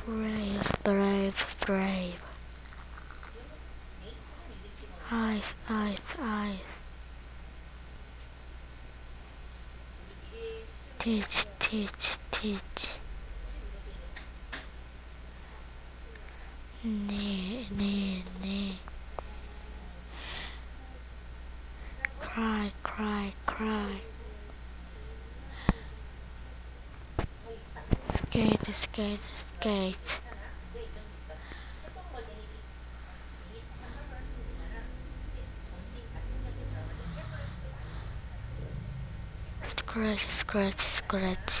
brave, brave, brave. Eyes, eyes, eyes. Teach, teach, teach. Knee, knee, knee. Cry, cry, cry. Skate, skate, skate. Scratch, scratch, scratch.